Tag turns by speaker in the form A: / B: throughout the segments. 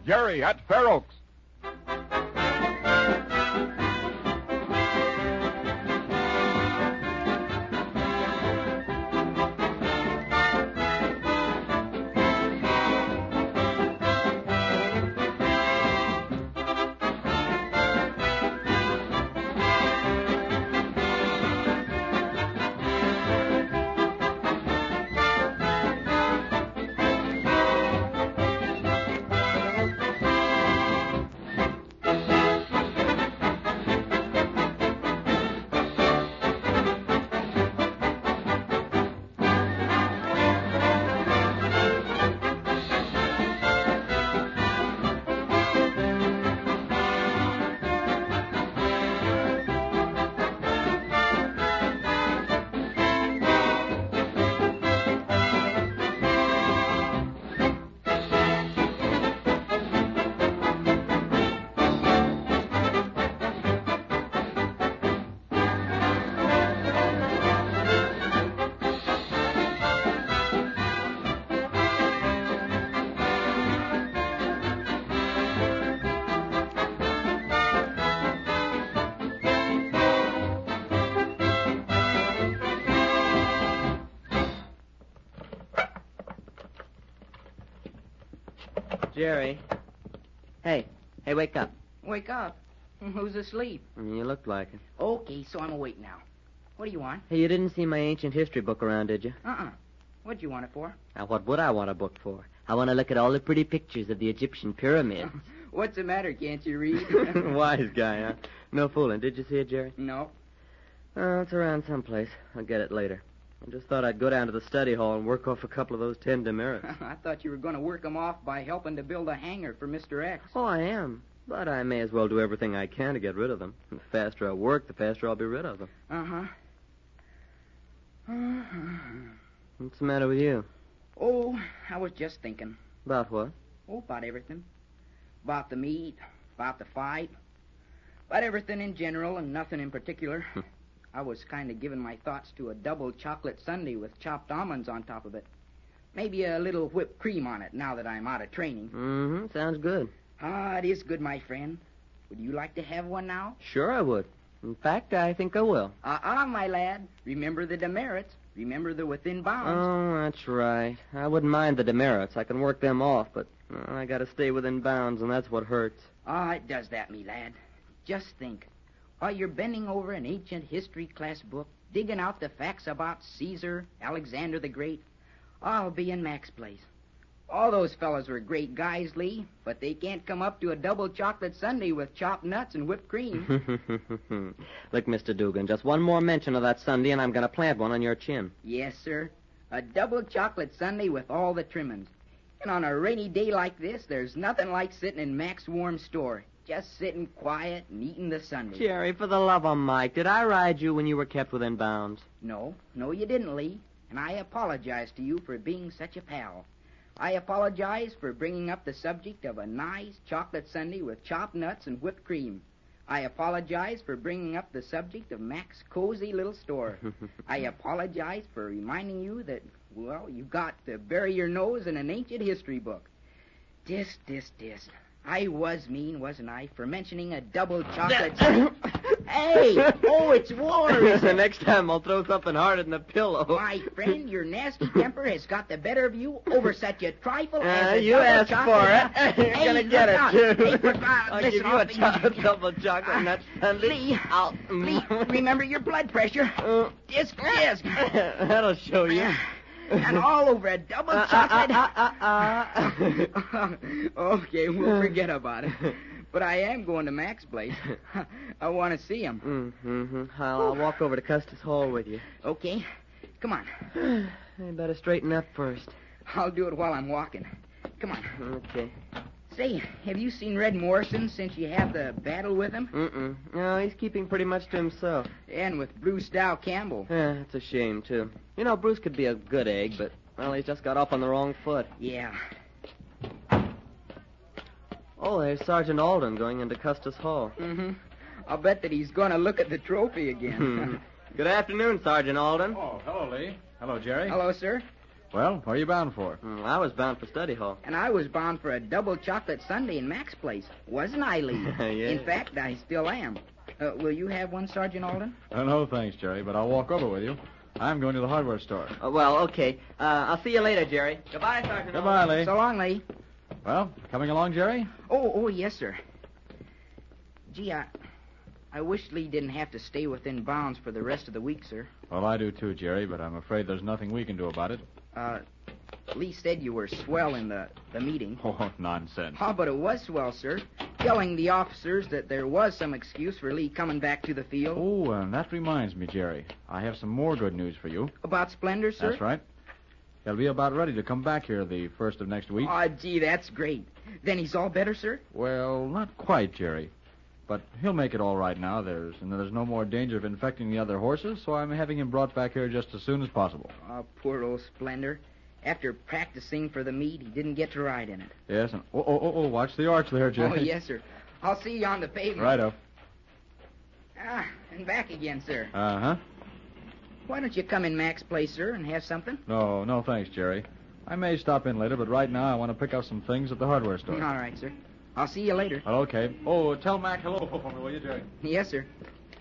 A: Jerry at Fair Oaks.
B: Jerry. Hey, wake up.
C: Wake up? Who's asleep?
B: You looked like it.
C: Okay, so I'm awake now. What do you want?
B: Hey, you didn't see my ancient history book around, did you?
C: What'd you want it for?
B: Now, what would I want a book for? I want to look at all the pretty pictures of the Egyptian pyramids.
C: What's the matter? Can't you read?
B: Wise guy, huh? No fooling. Did you see it, Jerry?
C: No.
B: Oh, it's around someplace. I'll get it later. I just thought I'd go down to the study hall and work off a couple of those 10 demerits.
C: I thought you were going to work them off by helping to build a hangar for Mr. X.
B: Oh, I am. But I may as well do everything I can to get rid of them. The faster I work, the faster I'll be rid of them. What's the matter with you?
C: Oh, I was just thinking.
B: About what?
C: Oh, about everything. About the meat, about the fight, about everything in general and nothing in particular. I was kind of giving my thoughts to a double chocolate sundae with chopped almonds on top of it. Maybe a little whipped cream on it now that I'm out of training.
B: Sounds good.
C: It is good, my friend. Would you like to have one now?
B: Sure I would. In fact, I think I will.
C: My lad. Remember the demerits. Remember the within bounds.
B: Oh, that's right. I wouldn't mind the demerits. I can work them off, but I gotta stay within bounds, and that's what hurts.
C: It does that, me lad. Just think. While you're bending over an ancient history class book, digging out the facts about Caesar, Alexander the Great, I'll be in Mac's place. All those fellows were great guys, Lee, but they can't come up to a double chocolate sundae with chopped nuts and whipped cream.
B: Look, Mr. Dugan, just one more mention of that sundae, and I'm going to plant one on your chin.
C: Yes, sir. A double chocolate sundae with all the trimmings. And on a rainy day like this, there's nothing like sitting in Mac's warm store, just sitting quiet and eating the sundae.
B: Jerry, for the love of Mike, did I ride you when you were kept within bounds?
C: No, you didn't, Lee. And I apologize to you for being such a pal. I apologize for bringing up the subject of a nice chocolate sundae with chopped nuts and whipped cream. I apologize for bringing up the subject of Mac's cozy little store. I apologize for reminding you that, well, you've got to bury your nose in an ancient history book. Dis. I was mean, wasn't I, for mentioning a double chocolate... Hey! Oh, it's war!
B: The next time I'll throw something harder than a pillow.
C: My friend, your nasty temper has got the better of you over such a trifle as a
B: you
C: double
B: asked
C: chocolate...
B: for it. You're
C: Hey,
B: gonna get
C: look
B: it,
C: out.
B: too.
C: Hey,
B: I'll give you a double chocolate nut sundae.
C: Lee, remember your blood pressure. Disc.
B: That'll show you.
C: And all over a double chocolate... Okay, we'll forget about it. But I am going to Mac's place. I want to see him.
B: I'll walk over to Custis Hall with you.
C: Okay. Come on.
B: You better straighten up first.
C: I'll do it while I'm walking. Come on.
B: Okay.
C: Say, have you seen Red Morrison since you had the battle with him?
B: No, he's keeping pretty much to himself.
C: And with Bruce Dow Campbell.
B: Yeah, it's a shame, too. You know, Bruce could be a good egg, but, well, he's just got off on the wrong foot.
C: Yeah.
B: Oh, there's Sergeant Alden going into Custis Hall.
C: I'll bet that he's going to look at the trophy again.
B: Good afternoon, Sergeant Alden.
D: Oh, hello, Lee. Hello, Jerry.
C: Hello, sir.
A: Well, where are you bound for?
B: I was bound for study hall.
C: And I was bound for a double chocolate sundae in Mac's place. Wasn't I, Lee?
B: Yeah.
C: In fact, I still am. Will you have one, Sergeant Alden?
A: No, thanks, Jerry, but I'll walk over with you. I'm going to the hardware store.
B: Well, okay. I'll see you later, Jerry. Goodbye, Sergeant.
A: Goodbye, Lee.
C: So long, Lee.
A: Well, coming along, Jerry?
C: Oh, yes, sir. Gee, I wish Lee didn't have to stay within bounds for the rest of the week, sir.
A: Well, I do too, Jerry, but I'm afraid there's nothing we can do about it.
C: Lee said you were swell in the meeting.
A: Oh, nonsense.
C: Oh, but it was swell, sir. Telling the officers that there was some excuse for Lee coming back to the field.
A: Oh, and that reminds me, Jerry. I have some more good news for you.
C: About Splendor, sir?
A: That's right. He'll be about ready to come back here the first of next week.
C: Oh, gee, that's great. Then he's all better, sir?
A: Well, not quite, Jerry. But he'll make it all right now. There's no more danger of infecting the other horses, so I'm having him brought back here just as soon as possible.
C: Oh, poor old Splendor. After practicing for the meet, he didn't get to ride in it.
A: Yes, and watch the arch there, Jerry.
C: Oh, yes, sir. I'll see you on the pavement.
A: Righto.
C: And back again, sir.
A: Uh-huh.
C: Why don't you come in Mac's place, sir, and have something?
A: No, thanks, Jerry. I may stop in later, but right now I want to pick up some things at the hardware store.
C: All right, sir. I'll see you later.
A: Okay. Oh, tell Mac hello for me, will you, Jerry?
C: Yes, sir.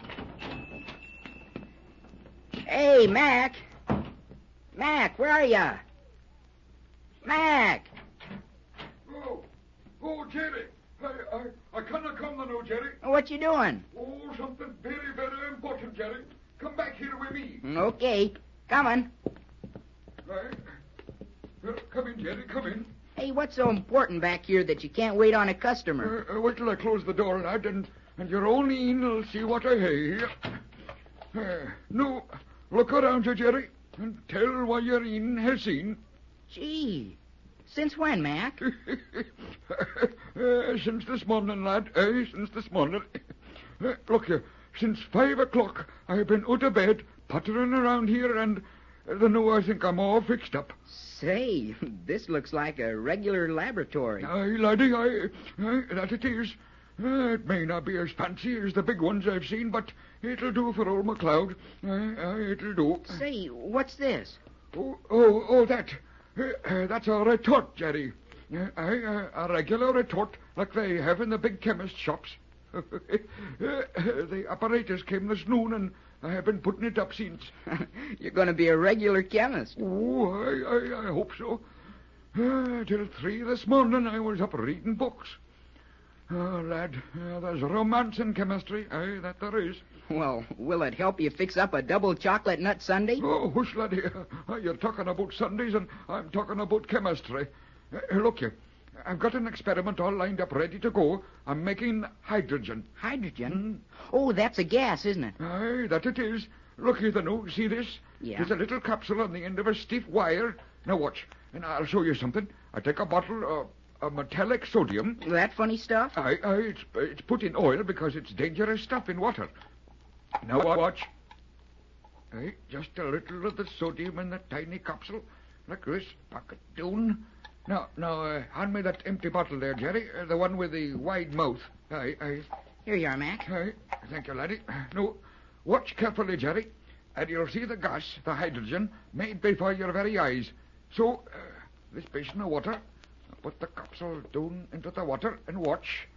C: Hey, Mac. Mac, where are you? Mac.
D: Oh, Jerry. I cannot come now, Jerry.
C: What you doing?
D: Oh, something very, very important, Jerry. Come back here with me.
C: Okay. Coming.
D: Come in, Jerry, come in.
C: Hey, what's so important back here that you can't wait on a customer?
D: Wait till I close the door, lad, and your own een will see what I have here. No, look around you, Jerry, and tell what your een has seen.
C: Gee, since when, Mac?
D: Since this morning, lad. Since this morning. Look here, since 5 o'clock I've been out of bed, pottering around here, and I think I'm all fixed up.
C: Say, this looks like a regular laboratory.
D: Aye, laddie, that it is. It may not be as fancy as the big ones I've seen, but it'll do for old McLeod. It'll do.
C: Say, what's this?
D: That's a retort, Jerry. A regular retort like they have in the big chemist shops. The apparatus came this noon, and I have been putting it up since.
C: You're going to be a regular chemist.
D: Oh, I hope so. Till 3 this morning I was up reading books. Oh, lad, there's romance in chemistry. Aye, that there is.
C: Well, will it help you fix up a double chocolate nut sundae?
D: Oh, hush, laddie. You're talking about Sundays, and I'm talking about chemistry. Look here. I've got an experiment all lined up ready to go. I'm making hydrogen.
C: Hydrogen? Oh, that's a gas, isn't it?
D: Aye, that it is. Look here, now. See this?
C: Yeah.
D: There's a little capsule on the end of a stiff wire. Now watch, and I'll show you something. I take a bottle of metallic sodium.
C: That funny stuff?
D: Aye, it's put in oil because it's dangerous stuff in water. Now watch. Aye, just a little of the sodium in the tiny capsule. Like this. Pack it down. Now, hand me that empty bottle there, Jerry. The one with the wide mouth. Aye.
C: Here you are, Mac.
D: Aye. Thank you, laddie. Now, watch carefully, Jerry, and you'll see the gas, the hydrogen, made before your very eyes. So, this basin of water, I'll put the capsule down into the water and watch.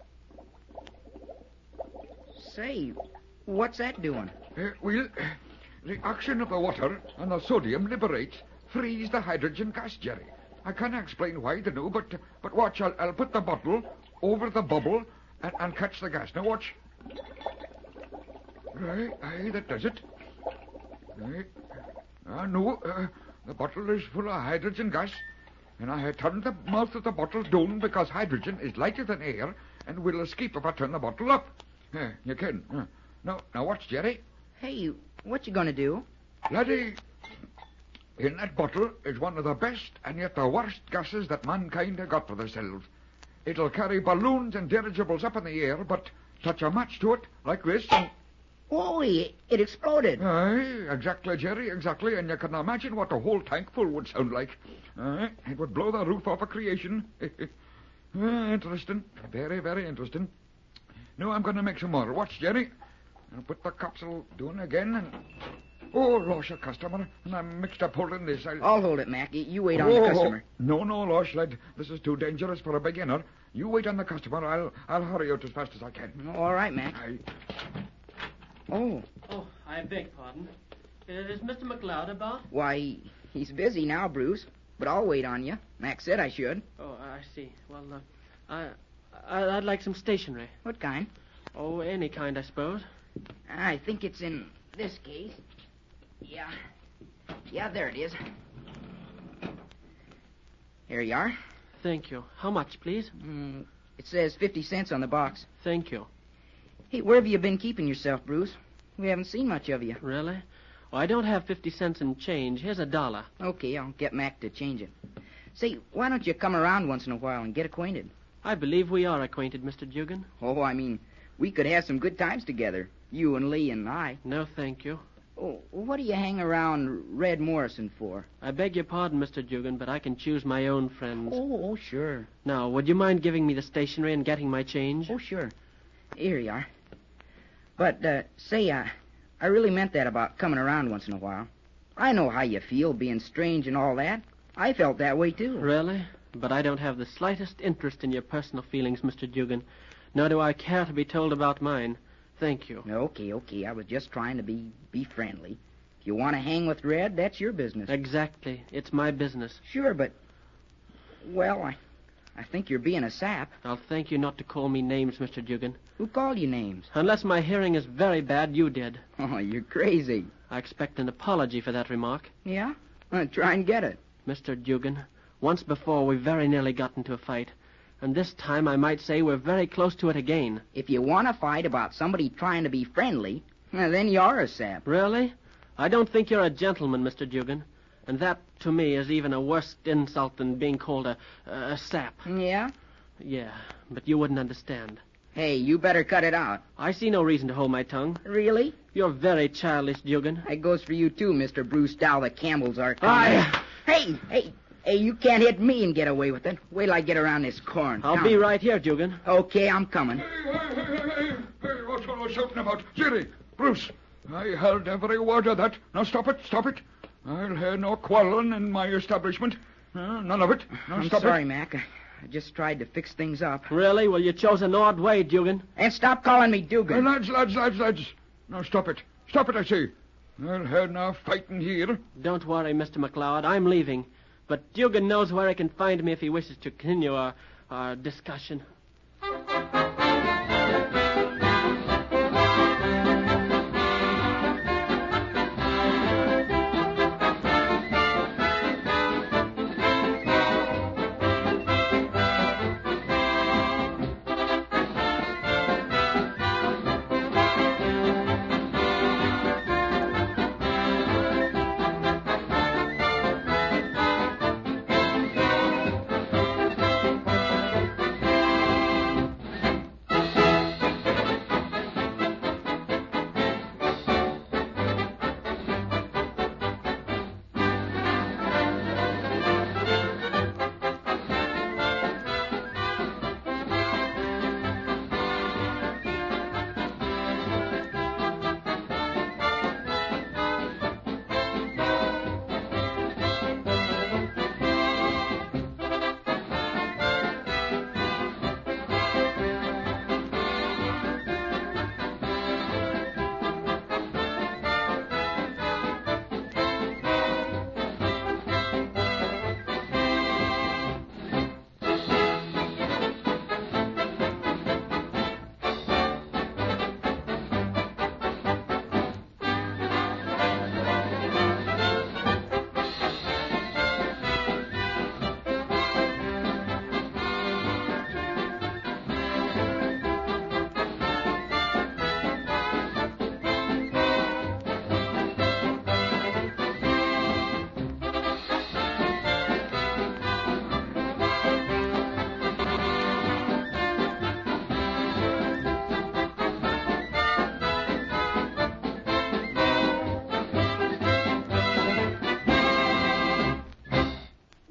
C: Say, what's that doing?
D: The action of the water and the sodium liberates, frees the hydrogen gas, Jerry. I can't explain why, but watch, I'll put the bottle over the bubble and catch the gas. Now watch. Aye, that does it. No, the bottle is full of hydrogen gas, and I had turned the mouth of the bottle down because hydrogen is lighter than air and will escape if I turn the bottle up. You can. Now watch, Jerry.
C: Hey, what you gonna do?
D: Laddie, in that bottle is one of the best and yet the worst gases that mankind have got for themselves. It'll carry balloons and dirigibles up in the air, but touch a match to it, like this, and...
C: Oh, it exploded.
D: Aye, exactly, Jerry, exactly, and you can imagine what a whole tank full would sound like. It would blow the roof off of creation. Interesting, very, very interesting. Now I'm going to make some more. Watch, Jerry. I'll put the capsule down again, and... Oh, losh, a customer, and I'm mixed up holding this.
C: I'll hold it, Mac. You wait on the customer.
D: No, losh, lad. This is too dangerous for a beginner. You wait on the customer. I'll hurry out as fast as I can.
C: All right, Mac. Oh.
E: Oh, I beg pardon. Is Mr. McLeod about?
C: Why, he's busy now, Bruce. But I'll wait on you. Mac said I should.
E: Oh, I see. Well, I'd like some stationery.
C: What kind?
E: Oh, any kind, I suppose.
C: I think it's in this case. Yeah. Yeah, there it is. Here you are.
E: Thank you. How much, please?
C: It says 50 cents on the box.
E: Thank you.
C: Hey, where have you been keeping yourself, Bruce? We haven't seen much of you.
E: Really? Well, I don't have 50 cents in change. Here's $1.
C: Okay, I'll get Mac to change it. Say, why don't you come around once in a while and get acquainted?
E: I believe we are acquainted, Mr. Dugan.
C: Oh, I mean, we could have some good times together. You and Lee and I.
E: No, thank you.
C: Oh, what do you hang around Red Morrison for?
E: I beg your pardon, Mr. Dugan, but I can choose my own friends.
C: Oh, sure.
E: Now, would you mind giving me the stationery and getting my change?
C: Oh, sure. Here you are. But, say, I really meant that about coming around once in a while. I know how you feel, being strange and all that. I felt that way, too.
E: Really? But I don't have the slightest interest in your personal feelings, Mr. Dugan. Nor do I care to be told about mine. Thank you.
C: Okay. I was just trying to be friendly. If you want to hang with Red, that's your business.
E: Exactly. It's my business.
C: Sure, but... Well, I think you're being a sap.
E: I'll thank you not to call me names, Mr. Dugan.
C: Who called you names?
E: Unless my hearing is very bad, you did.
C: Oh, you're crazy.
E: I expect an apology for that remark.
C: Yeah? Try and get it.
E: Mr. Dugan, once before we very nearly got into a fight. And this time I might say we're very close to it again.
C: If you want to fight about somebody trying to be friendly, then you're a sap.
E: Really? I don't think you're a gentleman, Mr. Dugan. And that, to me, is even a worse insult than being called a sap.
C: Yeah?
E: Yeah, but you wouldn't understand.
C: Hey, you better cut it out.
E: I see no reason to hold my tongue.
C: Really?
E: You're very childish, Dugan.
C: That goes for you, too, Mr. Bruce Dow, the Campbell's are coming. Hey, you can't hit me and get away with it. Wait till I get around this corner.
E: I'll be right here, Dugan.
C: Okay, I'm coming.
D: Hey, what's all those shouting about? Jerry, Bruce, I heard every word of that. Now stop it. I'll hear no quarreling in my establishment. None of it. Now
C: I'm
D: stop
C: sorry,
D: it.
C: Mac. I just tried to fix things up.
E: Really? Well, you chose an odd way, Dugan.
C: And stop calling me Dugan.
D: Lads. Now stop it. Stop it, I say. I'll hear no fighting here.
E: Don't worry, Mr. McLeod. I'm leaving. But Dugan knows where he can find me if he wishes to continue our discussion.